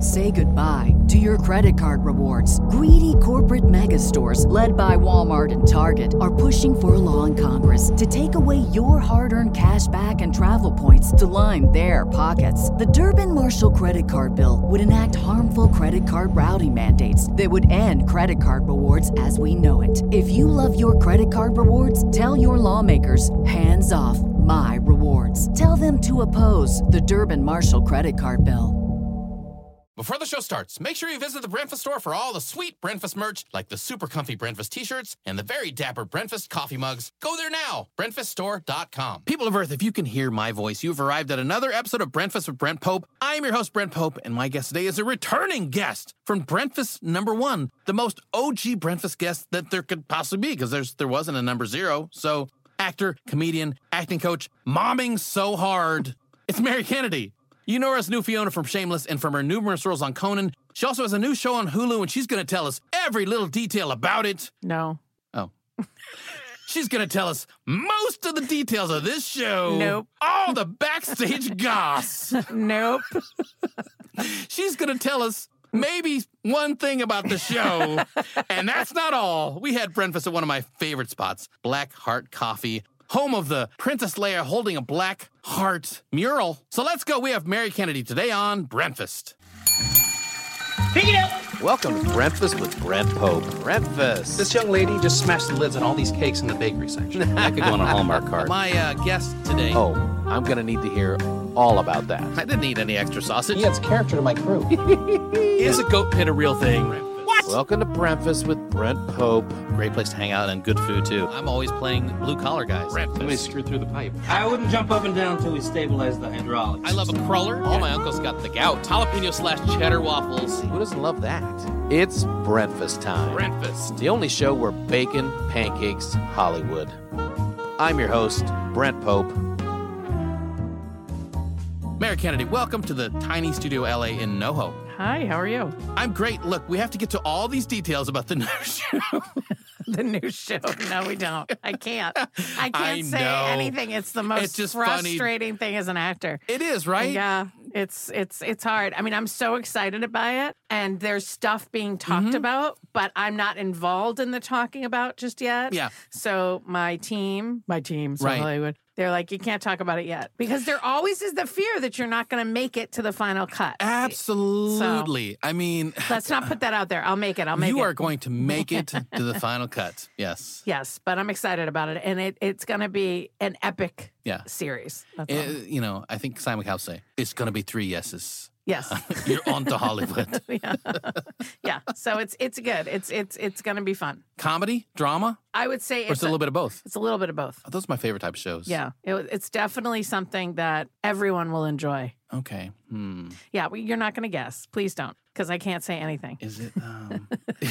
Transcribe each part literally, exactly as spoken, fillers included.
Say goodbye to your credit card rewards. Greedy corporate mega stores, led by Walmart and Target, are pushing for a law in Congress to take away your hard-earned cash back and travel points to line their pockets. The Durbin-Marshall credit card bill would enact harmful credit card routing mandates that would end credit card rewards as we know it. If you love your credit card rewards, tell your lawmakers, hands off my rewards. Tell them to oppose the Durbin-Marshall credit card bill. Before the show starts, make sure you visit the Breakfast store for all the sweet breakfast merch, like the super comfy breakfast t-shirts and the very dapper breakfast coffee mugs. Go there now, breakfast store dot com. People of Earth, if you can hear my voice, you've arrived at another episode of Breakfast with Brent Pope. I'm your host, Brent Pope, and my guest today is a returning guest from Breakfast number one, the most O G Breakfast guest that there could possibly be, because there's there wasn't a number zero. So, actor, comedian, acting coach, momming so hard. It's Mary Kennedy. You know her as new Fiona from Shameless and from her numerous roles on Conan. She also has a new show on Hulu, and she's going to tell us every little detail about it. No. Oh. She's going to tell us most of the details of this show. Nope. All the backstage goss. Nope. She's going to tell us maybe one thing about the show, and that's not all. We had breakfast at one of my favorite spots, Black Heart Coffee, home of the Princess Leia holding a black heart mural. So let's go. We have Mary Kennedy today on Breakfast. Pick it up! Welcome to Breakfast with Brent Pope. Breakfast. This young lady just smashed the lids on all these cakes in the bakery section. That could go on a Hallmark card. My uh, guest today. Oh, I'm going to need to hear all about that. I didn't need any extra sausage. He adds character to my crew. Is a goat pit a real thing? What? Welcome to Breakfast with Brent Pope. Great place to hang out and good food, too. I'm always playing blue collar guys. Somebody screwed through the pipe. I wouldn't jump up and down until we stabilize the hydraulics. I love a cruller. All my uncles got the gout. Jalapeno slash cheddar waffles. Who doesn't love that? It's Breakfast time. Breakfast. The only show where bacon, pancakes, Hollywood. I'm your host, Brent Pope. Mary Kennedy, welcome to the tiny Studio L A in NoHo. Hi, how are you? I'm great. Look, we have to get to all these details about the new show. The new show. No, we don't. I can't. I can't I say know. anything. It's the most It's just frustrating thing as an actor. It is, right? Yeah, it's it's it's hard. I mean, I'm so excited by it, and there's stuff being talked Mhm. about, but I'm not involved in the talking about just yet. Yeah. So my team, my team, so Right. Hollywood, they're like, you can't talk about it yet. Because there always is the fear that you're not going to make it to the final cut. Absolutely. I mean, Let's not put that out there. I'll make it. I'll make you it. are going to make it to the final cut. Yes. Yes, but I'm excited about it. And it, it's going to be an epic Yeah. series. That's Eh, all. you know, I think Simon Cowell say it's going to be three yeses. Yes. You're on to Hollywood. yeah. yeah. So it's it's good. It's it's it's going to be fun. Comedy, drama, I would say or it's it's a little bit of both. It's a little bit of both. Those are my favorite type of shows. Yeah. It, it's definitely something that everyone will enjoy. Okay. Hmm. Yeah. Well, you're not going to guess. Please don't, because I can't say anything. Is it? Um,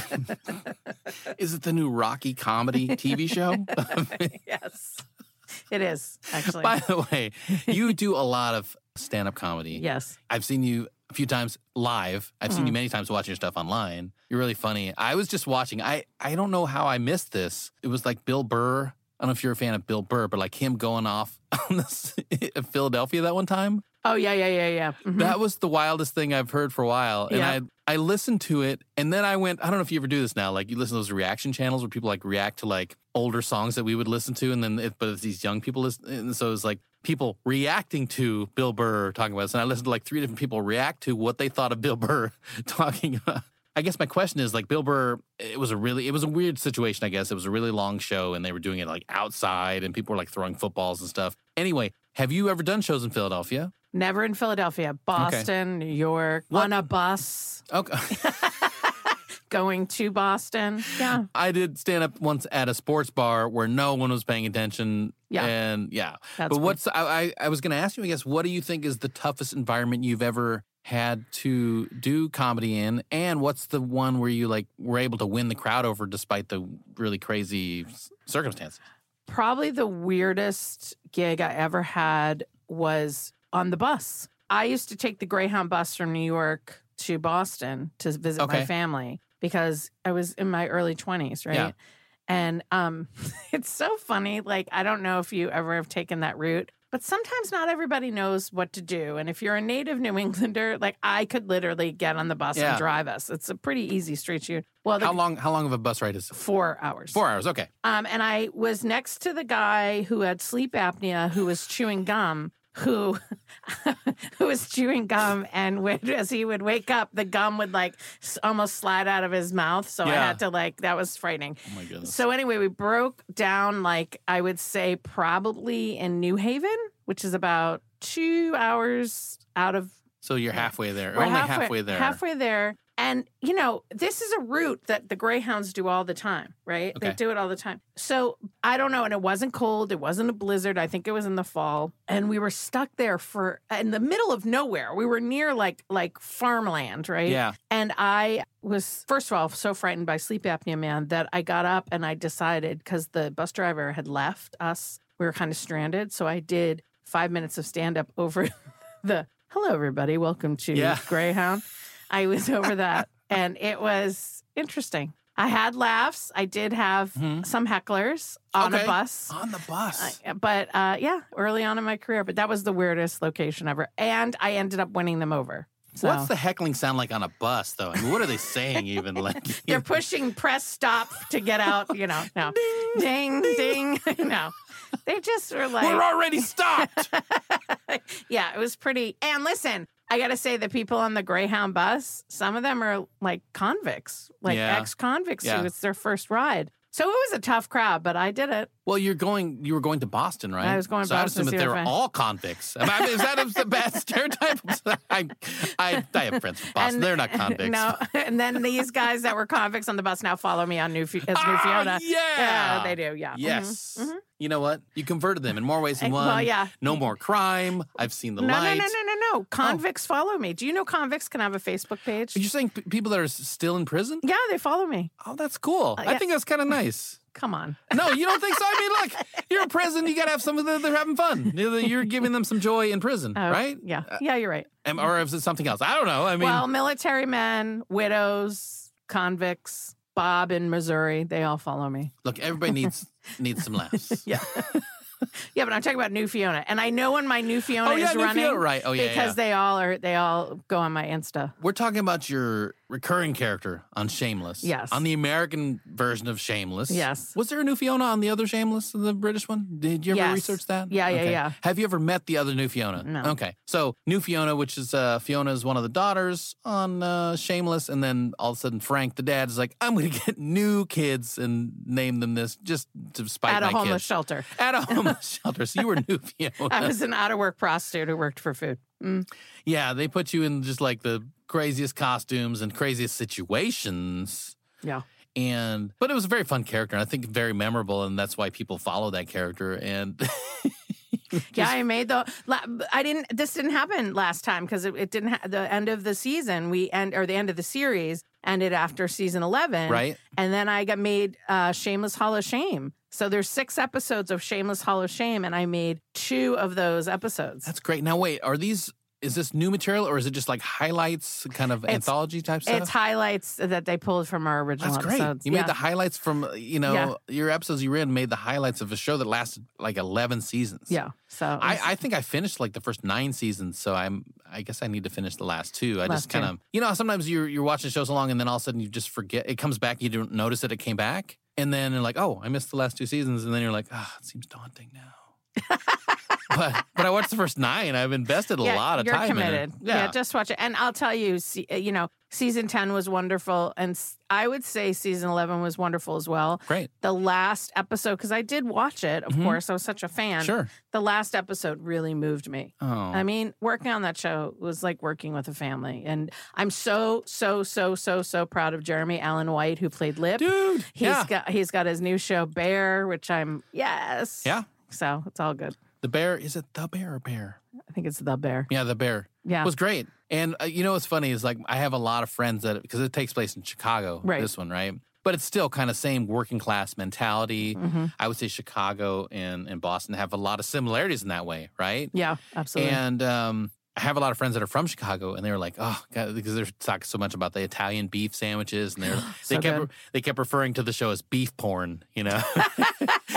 is it the new Rocky comedy T V show? Yes. It is, actually. By the way, you do a lot of stand-up comedy. Yes. I've seen you a few times live. I've seen Mhm. you many times watching your stuff online. You're really funny. I was just watching. I, I don't know how I missed this. It was like Bill Burr. I don't know if you're a fan of Bill Burr, but like him going off on this in Philadelphia that one time. Oh, yeah, yeah, yeah, yeah. Mhm. That was the wildest thing I've heard for a while. And Yeah. I I listened to it, and then I went, I don't know if you ever do this now, like you listen to those reaction channels where people like react to like older songs that we would listen to, and then it, but it's these young people listen, and so it's like people reacting to Bill Burr talking about this. And I listened to like three different people react to what they thought of Bill Burr talking about. I guess my question is like Bill Burr, it was a really, it was a weird situation, I guess. It was a really long show, and they were doing it like outside, and people were like throwing footballs and stuff. Anyway, have you ever done shows in Philadelphia? Never in Philadelphia. Boston, New York, What? on a bus, Okay. going to Boston. Yeah. I did stand up once at a sports bar where no one was paying attention. Yeah. And yeah. That's but cool. what's, I, I, I was going to ask you, I guess, what do you think is the toughest environment you've ever had to do comedy in? And what's the one where you like were able to win the crowd over despite the really crazy s- circumstances? Probably the weirdest gig I ever had was on the bus. I used to take the Greyhound bus from New York to Boston to visit Okay. my family because I was in my early twenties, right? Yeah. And um, it's so funny. Like, I don't know if you ever have taken that route, But sometimes not everybody knows what to do. And if you're a native New Englander, like I could literally get on the bus Yeah. and drive us. It's a pretty easy street shoot. Well, the, How long? How long of a bus ride is it? four hours. Four hours. Okay. Um, and I was next to the guy who had sleep apnea, who was chewing gum. Who, who was chewing gum, and would, as he would wake up, the gum would like s- almost slide out of his mouth. So I Yeah. had to like that was frightening. Oh my goodness. So anyway, we broke down like I would say probably in New Haven, which is about two hours out of. So you're halfway there. we're Only halfway, there. Halfway there. And, you know, this is a route that the Greyhounds do all the time, right? They Okay. do it all the time. So I don't know. And it wasn't cold. It wasn't a blizzard. I think it was in the fall. And we were stuck there for in the middle of nowhere. We were near like like farmland, right? Yeah. And I was, first of all, so frightened by sleep apnea, man, that I got up and I decided, because the bus driver had left us, we were kind of stranded. So I did five minutes of stand up over the, hello, everybody. Welcome to Yeah. Greyhound. I was over that, and it was interesting. I had laughs. I did have Mhm. some hecklers on Okay. a bus. On the bus. Uh, but uh, yeah, early on in my career. But that was the weirdest location ever. And I ended up winning them over. So What's the heckling sound like on a bus, though? I mean, what are they saying even? Like, they're pushing press stop to get out, you know. No. Ding, ding. No. They just were like, we're already stopped. yeah, it was pretty. And listen, I got to say, the people on the Greyhound bus, some of them are like convicts, like Yeah. ex-convicts Yeah. who it's their first ride. So it was a tough crowd, but I did it. Well, you're going. You were going to Boston, right? I was going to so Boston I to assume see that they my were friend. all convicts. I mean, is that a bad stereotype? I, I, I have friends from Boston. And- They're not convicts. No, and then these guys that were convicts on the bus now follow me on New Fi- as New Ah, Fiona. yeah. they do. Yeah. Mhm. Yes. Mhm. You know what? You converted them in more ways than Uh, one. well, yeah. No more crime. I've seen the No, no, light. no, no, no, no. Convicts follow me. Do you know convicts can have a Facebook page? Are you saying p- people that are s- still in prison? Yeah, they follow me. Oh, that's cool. Uh, I yeah. think that's kind of nice. Come on. No, you don't think so? I mean, look, you're in prison. You got to have something that they're having fun. You're you're giving them some joy in prison, Oh, right? Yeah. Yeah, you're right. Am- Or is it something else? I don't know. I mean, well, military men, widows, convicts, Bob in Missouri, they all follow me. look, everybody needs needs some laughs. Yeah. Yeah, but I'm talking about New Fiona. And I know when my New Fiona Oh, yeah, is New running. Fiona, right. Oh, yeah, Because yeah. they all are they all go on my Insta. We're talking about your recurring character on Shameless. Yes. On the American version of Shameless. Yes. Was there a new Fiona on the other Shameless, the British one? Did you ever Yes. research that? Yeah, yeah, Okay. yeah. Have you ever met the other new Fiona? No. Okay. So new Fiona, which is uh, Fiona is one of the daughters on uh, Shameless, and then all of a sudden Frank, the dad, is like, I'm going to get new kids and name them this just to spite At my a homeless kids. shelter. At a homeless shelter. So you were new Fiona. I was an out of work prostitute who worked for food. Mm. Yeah, they put you in just like the craziest costumes and craziest situations. Yeah. And but it was a very fun character, and I think very memorable, and that's why people follow that character. And Yeah, I made the. la- I didn't. This didn't happen last time because it, it didn't. Ha- the end of the season, we end or the end of the series ended after season eleven, Right. And then I got made uh, Shameless Hall of Shame. So there's six episodes of Shameless Hall of Shame, and I made two of those episodes. that's great. Now wait, are these? Is this new material, or is it just like highlights, kind of It's- anthology type stuff? It's highlights that they pulled from our original That's great. episodes. You yeah. made the highlights from you know Yeah. your episodes you were in made the highlights of a show that lasted like eleven seasons. yeah. So it was- I, I think I finished like the first nine seasons, so I'm. I guess I need to finish the last two. I Last just kind of, you know, sometimes you're you're watching a show so long, and then all of a sudden you just forget. It comes back, you don't notice that it came back, and then you're like, oh, I missed the last two seasons, and then you're like, ah, it seems daunting now. but but I watched the first nine. I've invested a yeah, lot of you're time committed. in it. Yeah. just watch it. And I'll tell you, se- uh, you know, season ten was wonderful, and s- I would say season eleven was wonderful as well. Great. The last episode, because I did watch it, of Mhm. course, I was such a fan. Sure. The last episode really moved me. Oh, I mean, working on that show was like working with a family. And I'm so, so, so, so, so proud of Jeremy Allen White, who played Lip. dude. He's yeah. got he's got his new show, Bear, which I'm yes. Yeah. So it's all good. The bear. Is it the bear or bear? I think it's the Bear. Yeah, the bear. Yeah. It was great. And uh, you know what's funny is like I have a lot of friends that because it takes place in Chicago, Right. this one, right? But it's still kind of same working class mentality. Mm-hmm. I would say Chicago and, and Boston have a lot of similarities in that way, right? Yeah, absolutely. And um, I have a lot of friends that are from Chicago, and they were like, "Oh, God," because they're talking so much about the Italian beef sandwiches, and they're So they kept good. they kept referring to the show as beef porn, you know.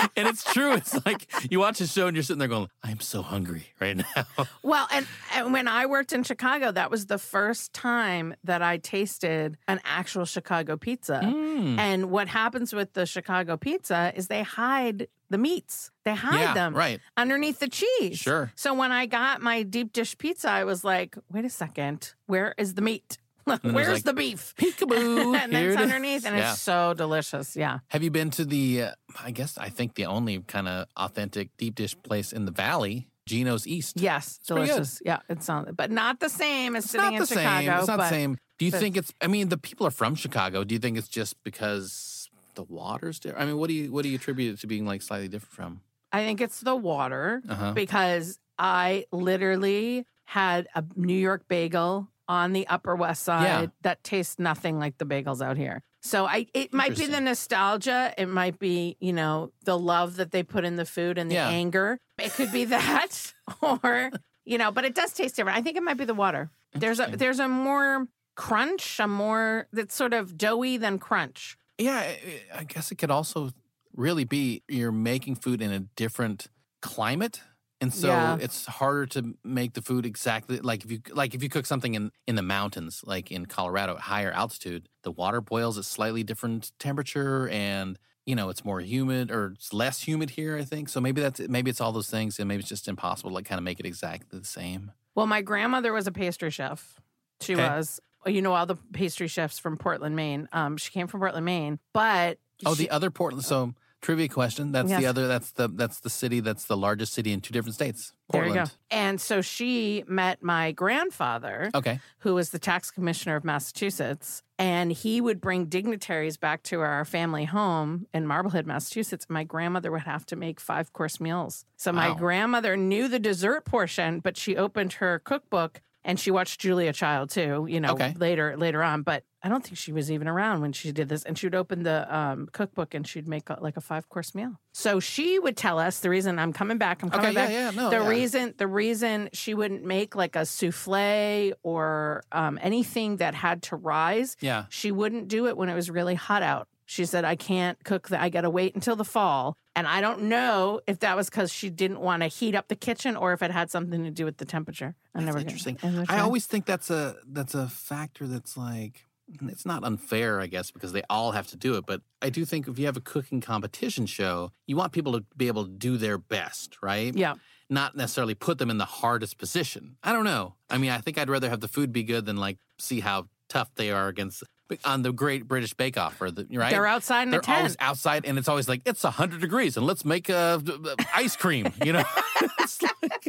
And it's true. It's like you watch a show and you're sitting there going, I'm so hungry right now. Well, and, and when I worked in Chicago, that was the first time that I tasted an actual Chicago pizza. Mm. And what happens with the Chicago pizza is they hide the meats. They hide Yeah, them right. underneath the cheese. Sure. So when I got my deep dish pizza, I was like, wait a second, where is the meat? Where's like, the beef? Peekaboo. And Here it's it is. underneath, and Yeah. it's so delicious. Yeah. Have you been to the, uh, I guess, I think the only kind of authentic deep dish place in the Valley, Gino's East? Yes, It's pretty good. delicious. Yeah, it's not, but not the same as It's sitting not in the Chicago. same. It's not but the same. Do you but- think it's, I mean, the people are from Chicago. Do you think it's just because the water's different? I mean, what do you, what do you attribute it to being like slightly different from? I think it's the water Uh-huh. because I literally had a New York bagel on the Upper West Side Yeah. that tastes nothing like the bagels out here. So I, it might be the Interesting. nostalgia. It might be, you know, the love that they put in the food and the Yeah. anger. It could be that, or you know, but it does taste different. I think it might be the water. There's a Interesting. there's a more crunch, a more that's sort of doughy than crunch. Yeah, I- I guess it could also really be you're making food in a different climate. And so Yeah. it's harder to make the food exactly like if you like if you cook something in, in the mountains, like in Colorado at higher altitude, the water boils at slightly different temperature and you know, it's more humid or it's less humid here, I think. So maybe that's maybe it's all those things and maybe it's just impossible to like kind of make it exactly the same. Well, my grandmother was a pastry chef. She Okay. was. You know, all the pastry chefs from Portland, Maine. Um, she came from Portland, Maine, but Oh, she- the other Portland. So trivia question. That's Yes. the other. That's the that's the city. That's the largest city in two different states. there Portland. you go. And so she met my grandfather, Okay. who was the tax commissioner of Massachusetts, and he would bring dignitaries back to our family home in Marblehead, Massachusetts. My grandmother would have to make five course meals. So my Wow. grandmother knew the dessert portion, but she opened her cookbook. And she watched Julia Child too, you know, Okay. later later on. But I don't think she was even around when she did this. And she would open the um, cookbook and she'd make a, like a five course meal. So she would tell us the reason I'm coming back. I'm coming Okay, yeah, back. yeah, no, the yeah. reason the reason she wouldn't make like a souffle or um, anything that had to rise. Yeah. She wouldn't do it when it was really hot out. She said, I can't cook that. I got to wait until the fall. And I don't know if that was because she didn't want to heat up the kitchen or if it had something to do with the temperature. I That's never interesting. Isn't that I true? always think that's a that's a factor that's like it's not unfair, I guess, because they all have to do it. But I do think if you have a cooking competition show, you want people to be able to do their best, right? Yeah. Not necessarily put them in the hardest position. I don't know. I mean, I think I'd rather have the food be good than like see how tough they are against on the Great British Bake Off, or the right. They're outside in They're a tent. always outside, and it's always like it's a hundred degrees, and let's make uh, ice cream. You know, it's like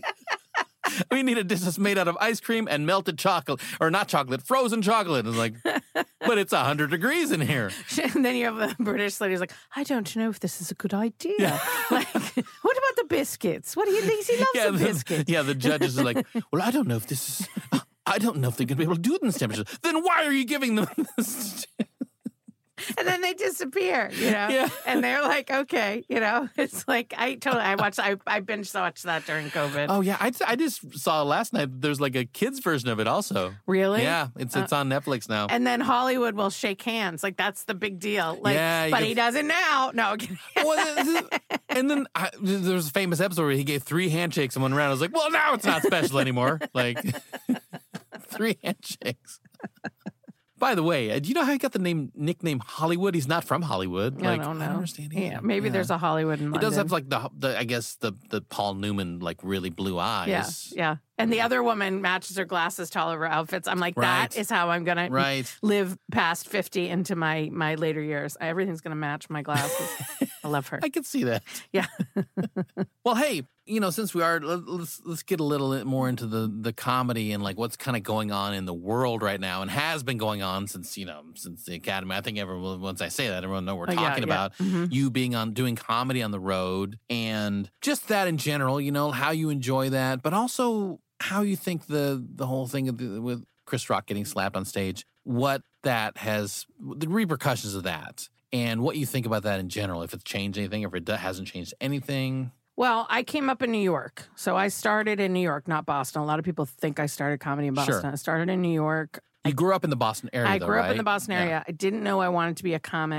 we need a dish that's made out of ice cream and melted chocolate, or not chocolate, frozen chocolate. It's like, but it's a hundred degrees in here. And then you have the British lady who's like, I don't know if this is a good idea. Like, what about the biscuits? What do you think? He loves Yeah, the the, biscuits. yeah. The judges are like, well, I don't know if this is. I don't know if they're going to be able to do it in this temperature. Then why are you giving them this? And then they disappear, you know? Yeah. And they're like, okay, you know? It's like, I totally, I watched, I, I binge watched that during COVID. Oh yeah, I, I just saw last night. There's like a kids version of it also. Really? Yeah, it's it's on Netflix now. And then Hollywood will shake hands. Like, that's the big deal. Like, Yeah, you but get- he does it now. No, I'm kidding. Well, this is- and then I, there was a famous episode where he gave three handshakes in one round. I was like, well, now it's not special anymore. Like three handshakes. By the way, uh, do you know how he got the name nickname Hollywood? He's not from Hollywood. I Like, don't know. I don't understand either. Yeah, maybe Yeah. there's a Hollywood in He London. does have like the, the I guess the the Paul Newman like really blue eyes. Yeah, yeah. And the other woman matches her glasses to all of her outfits. I'm like, that Right. is how I'm gonna Right. live past fifty into my my later years. Everything's gonna match my glasses. I love her. I can see that. Yeah. Well, hey, you know, since we are, let- let's let's get a little bit more into the the comedy and like what's kind of going on in the world right now, and has been going on since you know since the Academy. I think everyone, once I say that, everyone know what we're Oh, yeah, talking yeah. about. Mhm. You being on doing comedy on the road, and just that in general. You know how you enjoy that, but also how you think the the whole thing of the, with Chris Rock getting slapped on stage, what that has, the repercussions of that. And what you think about that in general, if it's changed anything, if it do- hasn't changed anything. Well, I came up in New York. So I started in New York, not Boston. A lot of people think I started comedy in Boston. Sure. I started in New York. You grew up in the Boston area, I though, grew up in right? the Boston Yeah. area. I didn't know I wanted to be a comic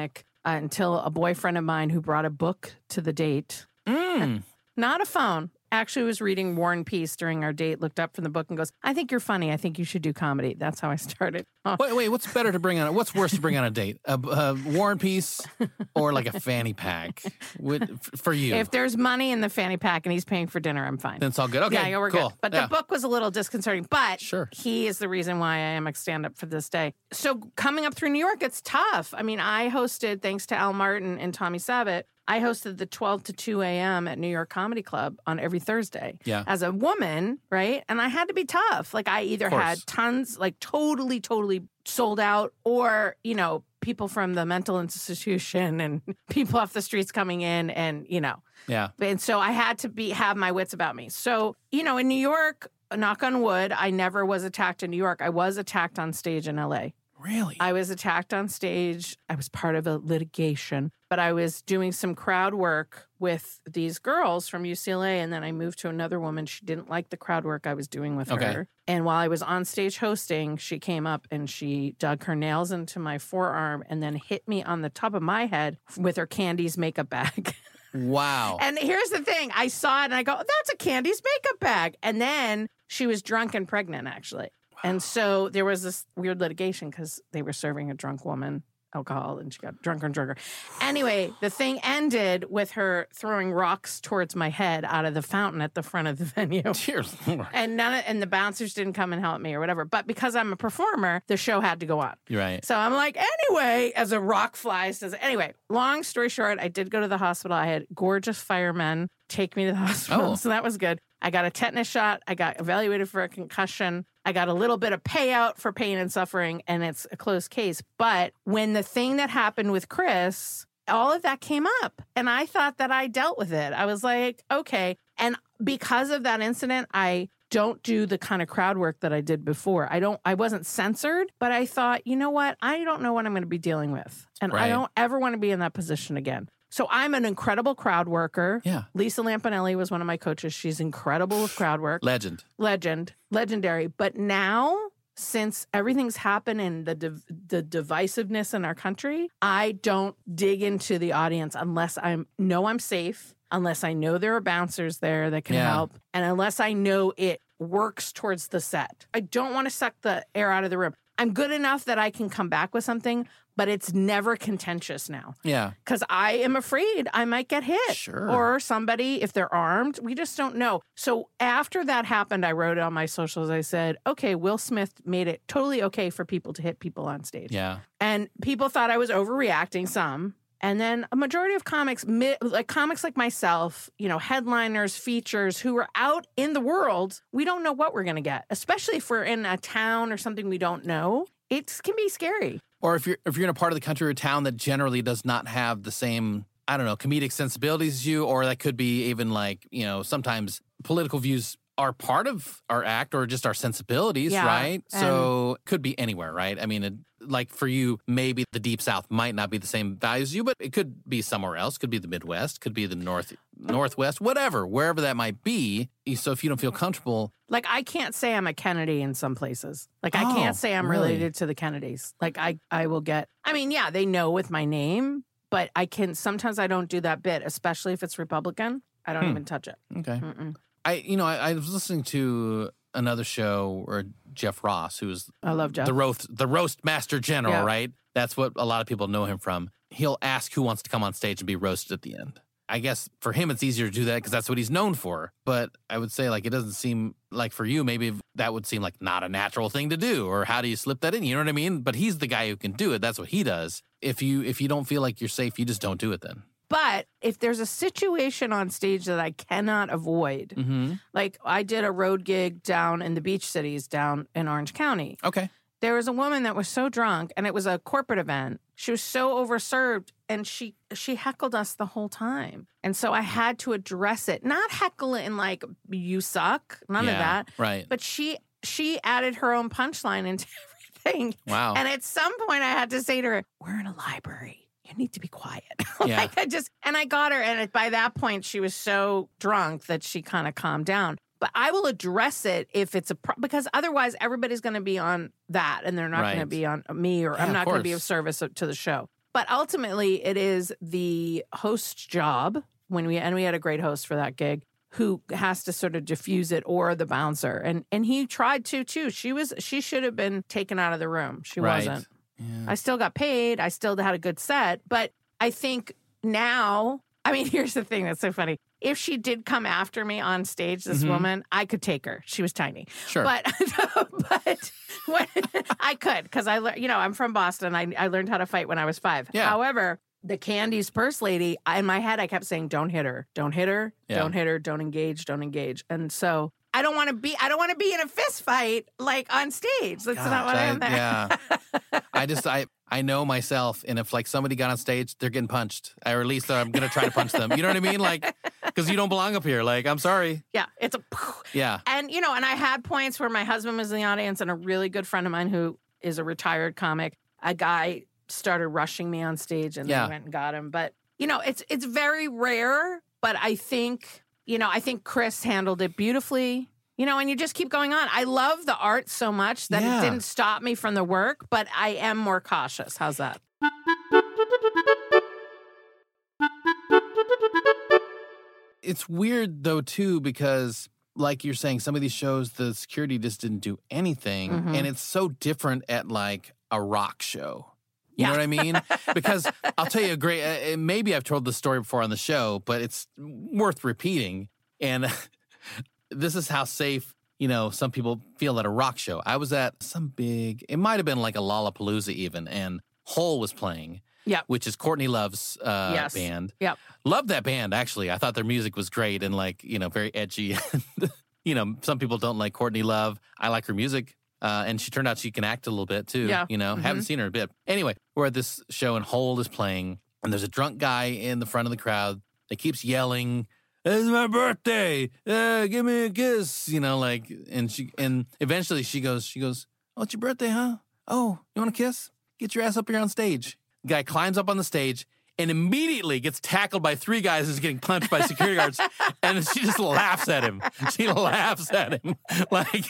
uh, until a boyfriend of mine who brought a book to the date, Mm. not a phone, actually was reading War and Peace during our date, looked up from the book and goes, I think you're funny. I think you should do comedy. That's how I started. Oh. Wait, wait, what's better to bring on? What's worse to bring on a date? A, a War and Peace or like a fanny pack with, f- for you? If there's money in the fanny pack and he's paying for dinner, I'm fine. Then it's all good. Okay, yeah, yeah, we're cool. good. But yeah. the book was a little disconcerting. But Sure. he is the reason why I am a stand-up for this day. So coming up through New York, it's tough. I mean, I hosted, thanks to Al Martin and Tommy Sabat, I hosted the twelve to two a.m. at New York Comedy Club on every Thursday. Yeah. As a woman, right? And I had to be tough. Like I either had tons, like totally, totally sold out, or, you know, people from the mental institution and people off the streets coming in and, you know. Yeah. And so I had to be have my wits about me. So, you know, in New York, knock on wood, I never was attacked in New York. I was attacked on stage in L A. Really? I was attacked on stage. I was part of a litigation, but I was doing some crowd work with these girls from U C L A, and then I moved to another woman. She didn't like the crowd work I was doing with Okay. her. And while I was on stage hosting, she came up and she dug her nails into my forearm and then hit me on the top of my head with her Candy's makeup bag. Wow. And here's the thing. I saw it and I go, that's a Candy's makeup bag. And then she was drunk and pregnant, actually. And so there was this weird litigation because they were serving a drunk woman alcohol and she got drunker and drunker. Anyway, the thing ended with her throwing rocks towards my head out of the fountain at the front of the venue. Dear Lord. And none of, and the bouncers didn't come and help me or whatever. But because I'm a performer, the show had to go on. You're right. So I'm like, anyway, as a rock flies. Says, anyway, long story short, I did go to the hospital. I had gorgeous firemen take me to the hospital. Oh. So that was good. I got a tetanus shot. I got evaluated for a concussion. I got a little bit of payout for pain and suffering, and it's a closed case. But when the thing that happened with Chris, all of that came up, and I thought that I dealt with it. I was like, okay. And because of that incident, I don't do the kind of crowd work that I did before. I don't, I wasn't censored, but I thought, you know what? I don't know what I'm going to be dealing with. And Right. I don't ever want to be in that position again. So I'm an incredible crowd worker. Yeah. Lisa Lampanelli was one of my coaches. She's incredible with crowd work. Legend. Legend, legendary. But now, since everything's happened and the div- the divisiveness in our country, I don't dig into the audience unless I know I'm safe, unless I know there are bouncers there that can Yeah. help, and unless I know it works towards the set. I don't want to suck the air out of the room. I'm good enough that I can come back with something, but it's never contentious now. Yeah. Because I am afraid I might get hit. Sure. Or somebody, if they're armed, we just don't know. So after that happened, I wrote it on my socials. I said, okay, Will Smith made it totally okay for people to hit people on stage. Yeah. And people thought I was overreacting some. And then a majority of comics, mi- like comics like myself, you know, headliners, features, who are out in the world, we don't know what we're going to get, especially if we're in a town or something we don't know. It can be scary. Or if you're if you're in a part of the country or town that generally does not have the same, I don't know, comedic sensibilities as you, or that could be even like, you know, sometimes political views are part of our act or just our sensibilities, Yeah, right? So it could be anywhere, right? I mean, it, like for you, maybe the Deep South might not be the same values as you, but it could be somewhere else. Could be the Midwest, could be the North, Northwest, whatever, wherever that might be. So if you don't feel comfortable, Like, I can't say I'm a Kennedy in some places. Like, I Oh, can't say I'm really? related to the Kennedys. Like, I, I will get, I mean, yeah, they know with my name, but I can, sometimes I don't do that bit, especially if it's Republican. I don't Hmm. even touch it. okay. Mm-mm. I, you know, I, I was listening to another show where Jeff Ross, who's I love Jeff. the roast, the roast master general, Yeah. right? That's what a lot of people know him from. He'll ask who wants to come on stage and be roasted at the end. I guess for him, it's easier to do that because that's what he's known for. But I would say, like, it doesn't seem like for you, maybe that would seem like not a natural thing to do. Or how do you slip that in? You know what I mean? But he's the guy who can do it. That's what he does. If you if you don't feel like you're safe, you just don't do it then. But if there's a situation on stage that I cannot avoid, Mm-hmm. like I did a road gig down in the beach cities down in Orange County. Okay. There was a woman that was so drunk, and it was a corporate event. She was so overserved, and she she heckled us the whole time. And so I had to address it, not heckle it in like you suck, none Yeah, of that. right. But she she added her own punchline into everything. Wow. And at some point, I had to say to her, "We're in a library. You need to be quiet." Yeah. Like I just and I got her, and by that point, she was so drunk that she kind of calmed down. But I will address it if it's a pro- because otherwise everybody's going to be on that, and they're not going to Right. be on me, or Yeah, I'm of not going to be of course. service to the show. But ultimately, it is the host's job when we, and we had a great host for that gig, who has to sort of diffuse it, or the bouncer. And and he tried to, too. She was she should have been taken out of the room. She Right. wasn't. Yeah. I still got paid. I still had a good set. But I think now, I mean, here's the thing that's so funny. If she did come after me on stage, this Mhm. woman, I could take her. She was tiny. Sure. But but when, I could, because I learned, you know, I'm from Boston. I, I learned how to fight when I was five. Yeah. However, the Candy's purse lady, I, in my head, I kept saying, don't hit her. Don't hit her. Yeah. Don't hit her. Don't engage. Don't engage. And so I don't want to be, I don't want to be in a fist fight like on stage. That's Gosh, not what I am there. Yeah. I just, I, I know myself, and if like somebody got on stage, they're getting punched, or at least I'm going to try to punch them. You know what I mean? Like, because you don't belong up here. Like, I'm sorry. Yeah. It's a, Yeah. and you know, and I had points where my husband was in the audience, and a really good friend of mine who is a retired comic, a guy started rushing me on stage, and Yeah. they went and got him. But, you know, it's, it's very rare, but I think, you know, I think Chris handled it beautifully. You know, and you just keep going on. I love the art so much that Yeah. it didn't stop me from the work, but I am more cautious. How's that? It's weird though too, because like you're saying, some of these shows, the security just didn't do anything, Mhm. and it's so different at like a rock show. You Yeah. know what I mean? Because I'll tell you a great. Uh, maybe I've told this story before on the show, but it's worth repeating. And this is how safe, you know, some people feel at a rock show. I was at some big. It might have been like a Lollapalooza even, and Hole was playing. Yep. Which is Courtney Love's uh, Yes. band. Yep. Loved that band, actually. I thought their music was great and, like, you know, very edgy. You know, some people don't like Courtney Love. I like her music. Uh, and she turned out she can act a little bit, too. Yeah. You know, Mhm. haven't seen her a bit. Anyway, we're at this show and Hole is playing. And there's a drunk guy in the front of the crowd that keeps yelling, "It's my birthday. Uh, give me a kiss." You know, like, and she, and eventually she goes, she goes, "Oh, it's your birthday, huh? Oh, you want a kiss? Get your ass up here on stage." The guy climbs up on the stage and immediately gets tackled by three guys who's getting punched by security guards. And she just laughs at him. She laughs at him. Like,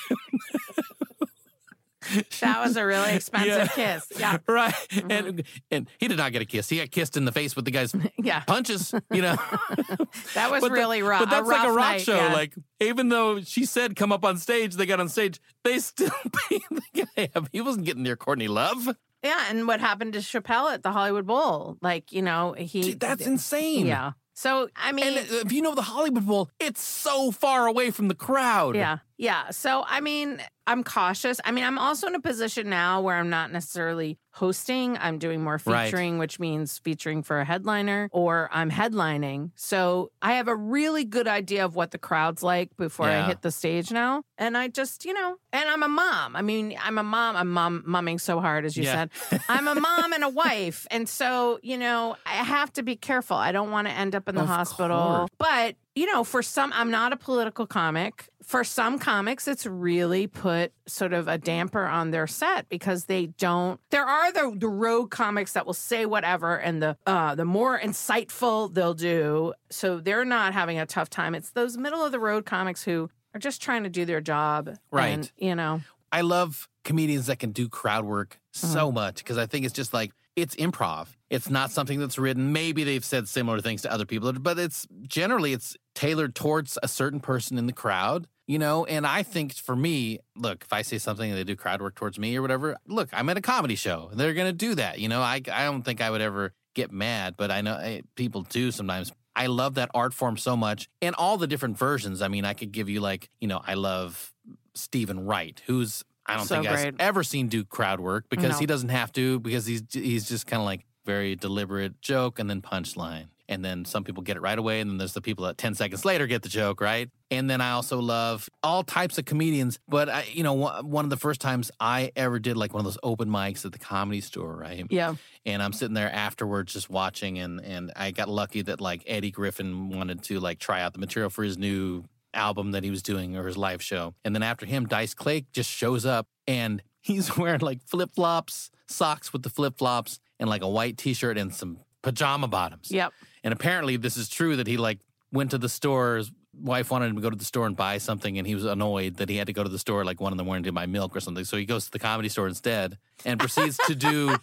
That was a really expensive kiss. Yeah. right. Mm-hmm. And and he did not get a kiss. He got kissed in the face with the guy's Yeah. punches, you know. That was But the- really rough. But that's a like a rough rock night, show. yeah. Like, even though she said come up on stage, they got on stage, they still paid the guy up. He wasn't getting near Courtney Love. Yeah, and what happened to Chappelle at the Hollywood Bowl? Like, you know, he. Dude, that's insane. Yeah. So, I mean. And if you know the Hollywood Bowl, it's so far away from the crowd. Yeah. Yeah. So, I mean, I'm cautious. I mean, I'm also in a position now where I'm not necessarily hosting. I'm doing more Right. featuring, which means featuring for a headliner, or I'm headlining. So I have a really good idea of what the crowd's like before I Yeah. hit the stage now. And I just, you know, and I'm a mom. I mean, I'm a mom. I'm mom mumming so hard, as you Yeah. said. I'm a mom and a wife. And so, you know, I have to be careful. I don't want to end up in the Of hospital. course. But, you know, for some, I'm not a political comic. For some comics, it's really put sort of a damper on their set because they don't. There are the, the rogue comics that will say whatever, and the uh, the more insightful they'll do. So they're not having a tough time. It's those middle of the road comics who are just trying to do their job. Right. And, you know. I love comedians that can do crowd work so Mm-hmm. much because I think it's just like, it's improv. It's not something that's written. Maybe they've said similar things to other people, but it's generally it's tailored towards a certain person in the crowd, you know? And I think for me, look, if I say something and they do crowd work towards me or whatever, look, I'm at a comedy show. They're going to do that. You know, I, I don't think I would ever get mad, but I know eh, people do sometimes. I love that art form so much and all the different versions. I mean, I could give you like, you know, I love Stephen Wright, who's, I don't So think great. I've ever seen do crowd work because No. he doesn't have to, because he's he's just kind of like very deliberate joke and then punchline. And then some people get it right away, and then there's the people that ten seconds later get the joke, right? And then I also love all types of comedians. But, I, you know, one one of the first times I ever did like one of those open mics at the Comedy Store, right? Yeah. And I'm sitting there afterwards just watching, and and I got lucky that like Eddie Griffin wanted to like try out the material for his new album that he was doing or his live show. And then after him, Dice Clay just shows up, and he's wearing like flip-flops, socks with the flip-flops, and like a white t-shirt and some pajama bottoms. Yep. And apparently this is true that he like went to the store. His wife wanted him to go to the store and buy something, and he was annoyed that he had to go to the store like one in the morning to buy milk or something. So he goes to the Comedy Store instead and proceeds to do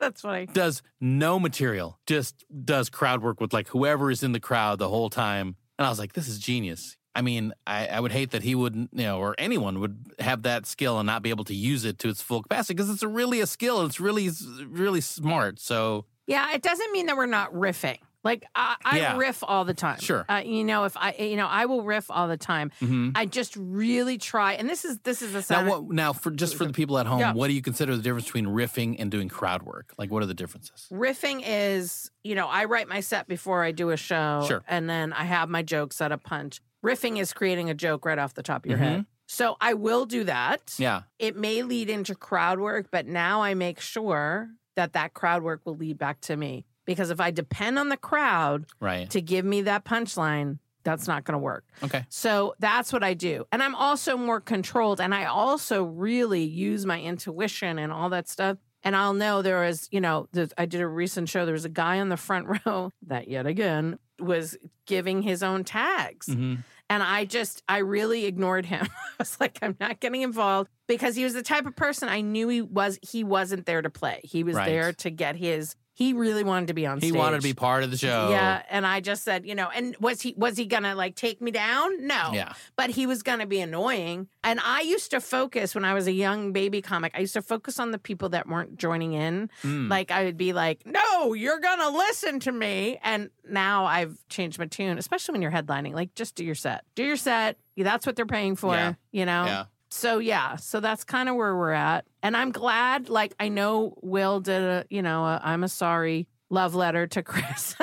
That's funny. Does no material, just does crowd work with like whoever is in the crowd the whole time. And I was like, this is genius. I mean, I, I would hate that he wouldn't, you know, or anyone would have that skill and not be able to use it to its full capacity because it's a really a skill. It's really, really smart. So yeah, it doesn't mean that we're not riffing. Like I, I Yeah. riff all the time. Sure. Uh, you know, if I, you know, I will riff all the time. Mhm. I just really try, and this is this is the side. now, what, now for just for the people at home, Yeah. what do you consider the difference between riffing and doing crowd work? Like, what are the differences? Riffing is, you know, I write my set before I do a show, Sure. and then I have my jokes at a punch. Riffing is creating a joke right off the top of your Mhm. head. So I will do that. Yeah. It may lead into crowd work, but now I make sure that that crowd work will lead back to me. Because if I depend on the crowd Right. to give me that punchline, that's not going to work. Okay. So that's what I do. And I'm also more controlled. And I also really use my intuition and all that stuff. And I'll know there was, you know, there's- I did a recent show. There was a guy on the front row that yet again was giving his own tags. hmm And I just, I really ignored him. I was like, I'm not getting involved because he was the type of person I knew he was, he wasn't there to play. He was Right. there to get his, he really wanted to be on He stage. wanted to be part of the show. Yeah. And I just said, you know, and was he, was he gonna like take me down? No. Yeah. But he was gonna be annoying. And I used to focus when I was a young baby comic, I used to focus on the people that weren't joining in. Mm. Like I would be like, no, you're gonna listen to me. And now I've changed my tune, especially when you're headlining. Like just do your set. Do your set. That's what they're paying for, Yeah. you know? Yeah. So yeah, so that's kind of where we're at. And I'm glad, like I know Will did a, you know, a I'm a sorry love letter to Chris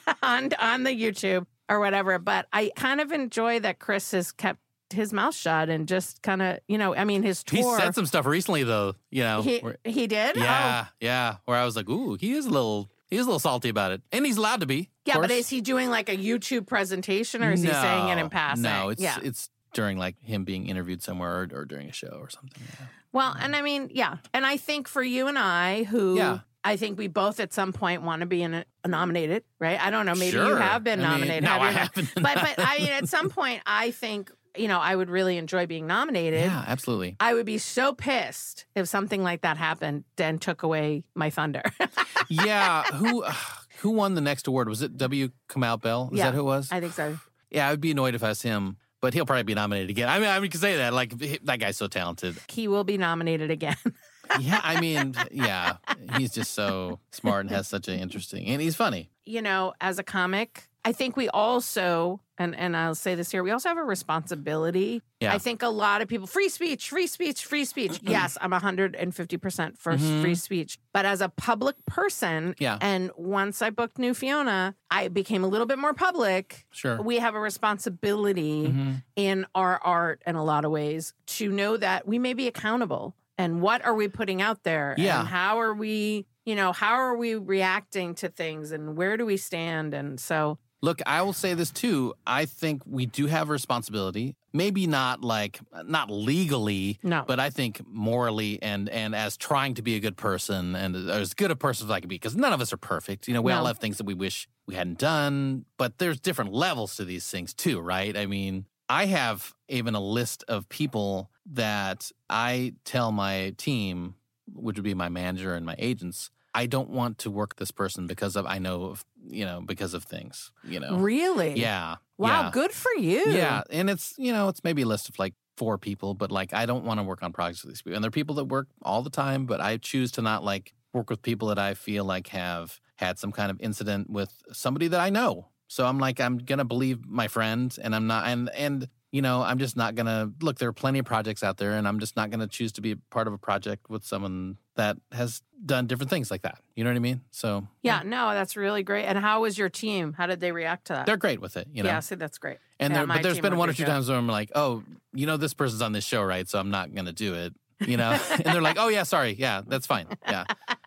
on on the YouTube or whatever. But I kind of enjoy that Chris has kept his mouth shut and just kind of, you know, I mean, his tour. He said some stuff recently, though, you know. He, where- he did? yeah, Oh. yeah. Where I was like, ooh, he is a little, he is a little salty about it. And he's allowed to be. of Yeah, but course. is he doing like a YouTube presentation or is he saying it in No, passing? No, it's yeah. it's during like him being interviewed somewhere or, or during a show or something. Yeah. Well, and I mean, yeah. And I think for you and I, who Yeah. I think we both at some point want to be in a, nominated, right? I don't know. Maybe you Sure. have been I mean, nominated. no, have I you not? haven't. But, but I mean, at some point, I think, you know, I would really enjoy being nominated. Yeah, absolutely. I would be so pissed if something like that happened and took away my thunder. yeah. Who who won the next award? Was it W. Kamau Bell? Is Yeah, that who it was? I think so. yeah, I would be annoyed if I was him, but he'll probably be nominated again. I mean, I can say that. Like, he- that guy's so talented. He will be nominated again. Yeah, I mean, yeah, he's just so smart and has such an interesting, and he's funny. You know, as a comic, I think we also, and, and I'll say this here, we also have a responsibility. Yeah. I think a lot of people, free speech, free speech, free speech. Yes, I'm one hundred fifty percent for Mhm. free speech. But as a public person, Yeah. and once I booked New Fiona, I became a little bit more public. Sure. We have a responsibility Mhm. in our art in a lot of ways to know that we may be accountable. And what are we putting out there? Yeah. And how are we, you know, how are we reacting to things and where do we stand? And so, Look, I will say this too. I think we do have a responsibility. Maybe not like not legally, No. but I think morally and and as trying to be a good person and as good a person as I can be. Because none of us are perfect. You know, we all No. have things that we wish we hadn't done. But there's different levels to these things too, right? I mean, I have even a list of people that I tell my team, which would be my manager and my agents, I don't want to work this person because of I know of, you know, because of things, you know. really? Yeah. Wow, yeah. good for you. Yeah, and it's, you know, it's maybe a list of like four people, but like I don't want to work on projects with these people. And they're people that work all the time, but I choose to not like work with people that I feel like have had some kind of incident with somebody that I know. So I'm like, I'm going to believe my friend and I'm not, and, and, you know, I'm just not going to, look, there are plenty of projects out there and I'm just not going to choose to be part of a project with someone that has done different things like that. You know what I mean? So Yeah, no, that's really great. And how was your team? How did they react to that? they're great with it, you know? Yeah, see, that's great. And Yeah, there, my but there's team been would one or be two good. times where I'm like, oh, you know, this person's on this show, right? So I'm not going to do it, you know? And they're like, oh, yeah, sorry. Yeah, that's fine. Yeah.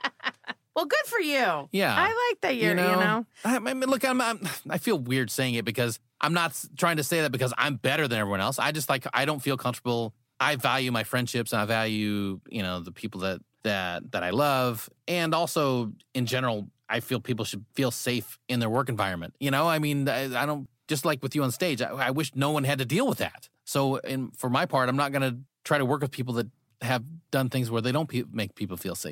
Well, good for you. Yeah. I like that you're, you know. I, I mean, look, I'm, I'm, I feel weird saying it because I'm not s- trying to say that because I'm better than everyone else. I just like, I don't feel comfortable. I value my friendships and I value, you know, the people that, that, that I love. And also in general, I feel people should feel safe in their work environment. You know, I mean, I, I don't, just like with you on stage, I, I wish no one had to deal with that. So in, for my part, I'm not going to try to work with people that have done things where they don't pe- make people feel safe.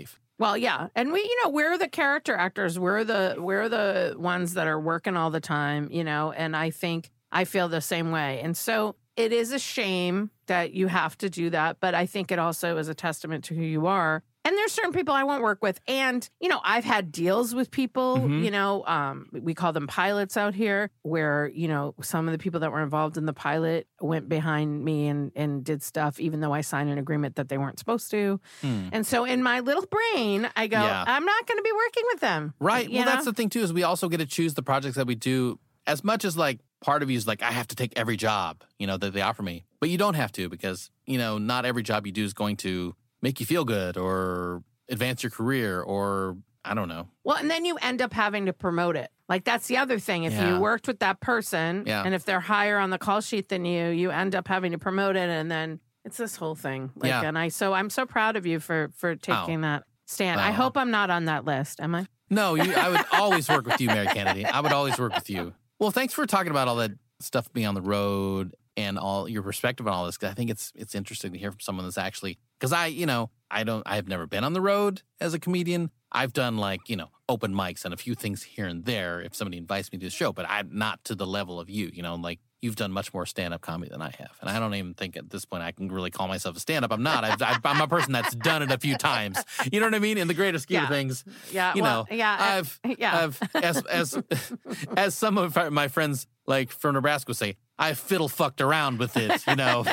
Well, yeah. And we, you know, we're the character actors. We're the we're the ones that are working all the time, you know, and I think I feel the same way. And so it is a shame that you have to do that, but I think it also is a testament to who you are. And there's certain people I won't work with. And, you know, I've had deals with people, mm-hmm. you know, um, we call them pilots out here, where, you know, some of the people that were involved in the pilot went behind me and, and did stuff, even though I signed an agreement that they weren't supposed to. Mm. And so in my little brain, I go, yeah. I'm not going to be working with them. Right. You well, know? That's the thing, too, is we also get to choose the projects that we do. As much as, like, part of you is like, I have to take every job, you know, that they offer me. But you don't have to, because, you know, not every job you do is going to make you feel good or advance your career, or I don't know. Well, and then you end up having to promote it. Like, that's the other thing. If yeah. you worked with that person, yeah. and if they're higher on the call sheet than you, you end up having to promote it, and then it's this whole thing. Like, yeah. and I, so I'm so proud of you for for taking oh. that stand. Oh. I hope I'm not on that list. Am I? No, you, I would always work with you, Mary Kennedy. I would always work with you. Well, thanks for talking about all that stuff being on the road and all your perspective on all this. Cause I think it's it's interesting to hear from someone that's actually, because I, you know, I don't, I've never been on the road as a comedian. I've done like, you know, open mics and a few things here and there if somebody invites me to the show, but I'm not to the level of you, you know, like you've done much more stand-up comedy than I have. And I don't even think at this point I can really call myself a stand-up. I'm not. I've, I've, I'm a person that's done it a few times. You know what I mean? In the greater scheme yeah. of things, yeah, you well, know, yeah, I've, yeah. I've, as, as, as some of my friends like from Nebraska would say, I fiddle fucked around with it, you know.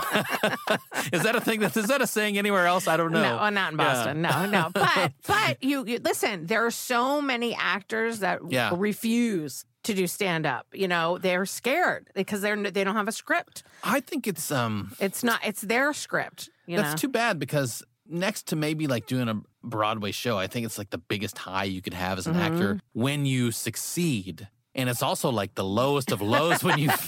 Is that a thing? That, is that a saying anywhere else? I don't know. No, not in Boston. Yeah. No, no. But but you, you listen. There are so many actors that yeah. refuse to do stand up. You know, they're scared because they're they don't have a script. I think it's um, it's not. It's their script. You that's know? too bad, because next to maybe like doing a Broadway show, I think it's like the biggest high you could have as an mm-hmm. actor when you succeed. And it's also like the lowest of lows when you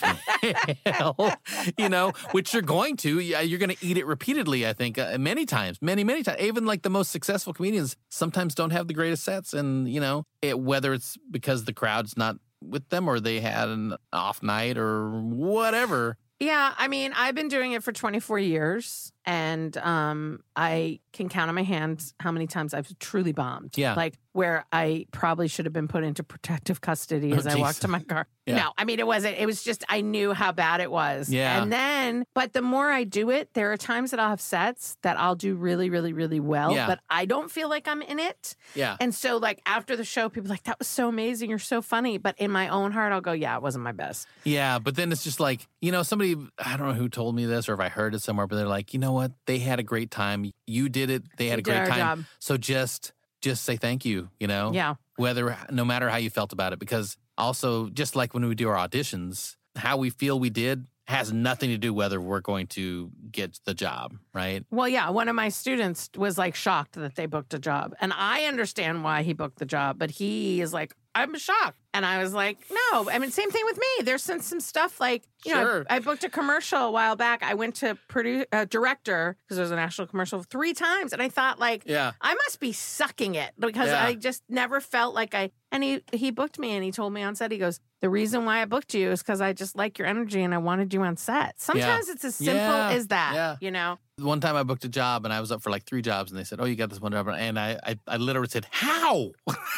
fail, you know, which you're going to. You're going to eat it repeatedly, I think, uh, many times, many, many times. Even like the most successful comedians sometimes don't have the greatest sets. And, you know, it, whether it's because the crowd's not with them or they had an off night or whatever. Yeah, I mean, I've been doing it for twenty-four years, and um, I can count on my hands how many times I've truly bombed. Yeah. Like, where I probably should have been put into protective custody as oh, I walked to my car. Yeah. No, I mean, it wasn't. It was just, I knew how bad it was. Yeah. And then, but the more I do it, there are times that I'll have sets that I'll do really, really, really well, yeah. but I don't feel like I'm in it. Yeah. And so, like, after the show, people are like, that was so amazing. You're so funny. But in my own heart, I'll go, yeah, it wasn't my best. Yeah, but then it's just like, you know, somebody, I don't know who told me this or if I heard it somewhere, but they're like, you know what? They had a great time. You did it. They had We a great did our time. job. So just just say thank you, you know? Yeah. Whether, no matter how you felt about it. Because also, just like when we do our auditions, how we feel we did has nothing to do whether we're going to get the job, right? Well, yeah, one of my students was like shocked that they booked a job. And I understand why he booked the job, but he is like, I'm shocked. And I was like, no, I mean, same thing with me. There's some, some stuff like, you Sure. know, I, I booked a commercial a while back. I went to produce, uh, director, because there was a national commercial three times. And I thought like, Yeah. I must be sucking it because Yeah. I just never felt like I, and he, he booked me and he told me on set, he goes, the reason why I booked you is because I just like your energy and I wanted you on set. Sometimes it's as simple Yeah. as that, Yeah. you know? One time I booked a job and I was up for like three jobs and they said, oh, you got this one job. And I, I, I literally said, how?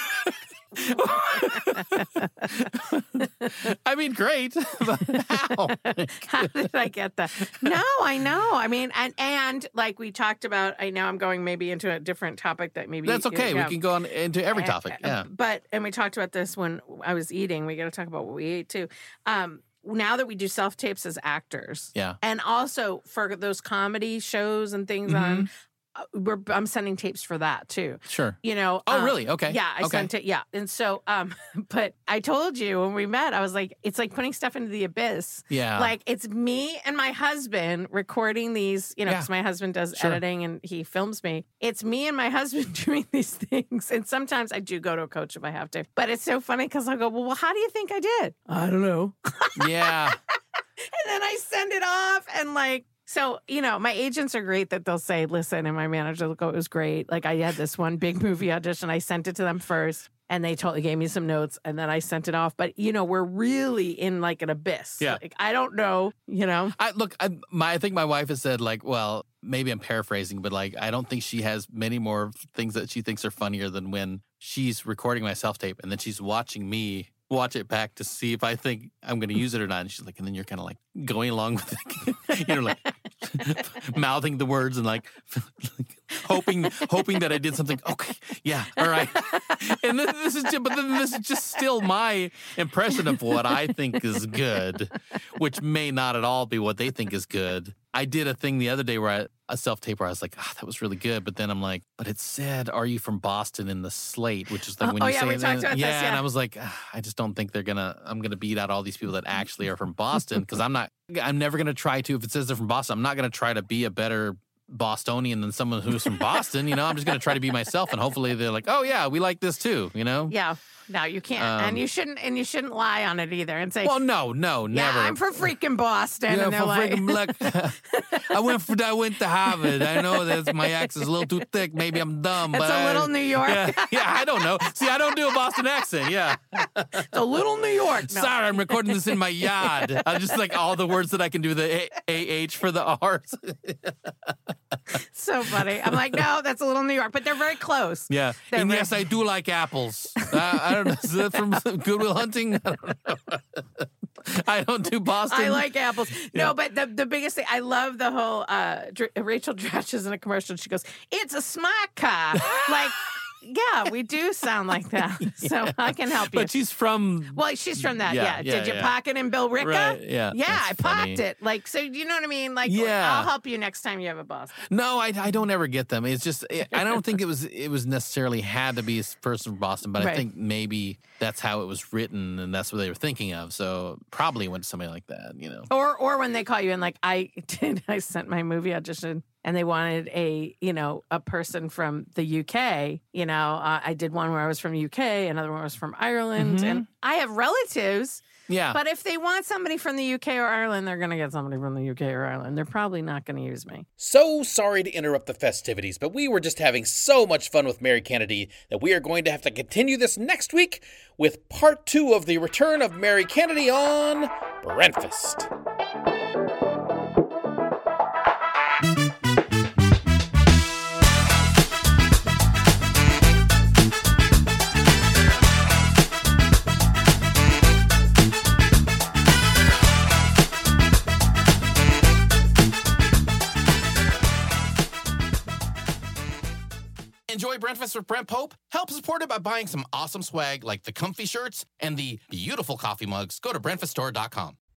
I mean, great, but how? How did I get that? No, I know. I mean, and and like we talked about, I know I'm going maybe into a different topic that maybe That's okay. yeah. We can go on into every topic. Uh, Yeah. But and we talked about this when I was eating. We got to talk about what we ate too. Um, now that we do self tapes as actors, Yeah. and also for those comedy shows and things Mhm. on. Uh, we're, I'm sending tapes for that too. Sure. You know. Oh, um, really? Okay. Yeah, I Okay. sent it. Yeah, and so, um, but I told you when we met, I was like, it's like putting stuff into the abyss. Yeah. Like it's me and my husband recording these. You know, Yeah. because my husband does Sure. editing and he films me. It's me and my husband doing these things, and sometimes I do go to a coach if I have to. But it's so funny because I'll go, well, well, how do you think I did? I don't know. Yeah. And then I send it off and like. So, you know, my agents are great that they'll say, listen, and my manager will go, it was great. Like I had this one big movie audition. I sent it to them first. and they totally gave me some notes, and then I sent it off. But, you know, we're really in like an abyss. Yeah. Like, I don't know, you know. I look, I, my, I think my wife has said, like, well, maybe I'm paraphrasing, but like, I don't think she has many more things that she thinks are funnier than when she's recording my self-tape and then she's watching me watch it back to see if I think I'm going to use it or not. And she's like, and then you're kind of like going along with it, you know, like mouthing the words and like hoping, hoping that I did something. Okay, yeah, all right. And then this is, just, but then this is just still my impression of what I think is good, which may not at all be what they think is good. I did a thing the other day where I, a self-tape where I was like, oh, that was really good. But then I'm like, but it said, are you from Boston in the slate? Which is like Oh, when oh, you yeah, say we it. talked about yeah, this, yeah. and I was like, ah, I just don't think they're going to, I'm going to beat out all these people that actually are from Boston because I'm not, I'm never going to try to, if it says they're from Boston, I'm not going to try to be a better Bostonian than someone who's from Boston. You know, I'm just going to try to be myself and hopefully they're like, oh yeah, we like this too, you know? Yeah. No, you can't. Um, and you shouldn't and you shouldn't lie on it either and say, Well, no, no, yeah, never. I'm from freaking Boston. Yeah, and they're for like, freaking black. I went for, I went to Harvard. I know that my accent's a little too thick. Maybe I'm dumb. It's but a little I, New York. Yeah, yeah, I don't know. See, I don't do a Boston accent. Yeah. It's a little New York. No. Sorry, I'm recording this in my yard. I'm just like all the words that I can do the A H for the R's. So funny. I'm like, no, that's a little New York, but they're very close. Yeah. They're And very- yes, I do like apples. Uh, I don't know. Is that from Goodwill Hunting? I don't know. I don't do Boston. I like apples. Yeah. No, but the, the biggest thing, I love the whole, uh, Dr- Rachel Dratch is in a commercial. She goes, it's a smart car. Like, yeah, we do sound like that. So I can help you. But she's from. Well, she's from that, Yeah, yeah. yeah, Did you yeah. park it in Bill Ricca? Right, yeah, Yeah, that's I funny. parked it. Like, so you know what I mean? Like, Yeah. I'll help you next time you have a Boston. No, I, I don't ever get them. It's just I don't think it was it was necessarily had to be a person from Boston, but I Right. think maybe that's how it was written and that's what they were thinking of. So probably went to somebody like that, you know. Or or when they call you in, like I did, I sent my movie audition and they wanted a, you know, a person from the U K. You know, uh, I did one where I was from the U K, another one was from Ireland. Mhm. And I have relatives, Yeah. but if they want somebody from the U K or Ireland, they're going to get somebody from the U K or Ireland. They're probably not going to use me. So sorry to interrupt the festivities, but we were just having so much fun with Mary Kennedy that we are going to have to continue this next week with part two of the return of Mary Kennedy on Breakfast. Enjoy Breakfast with Brent Pope? Help support it by buying some awesome swag like the comfy shirts and the beautiful coffee mugs. Go to breakfast store dot com.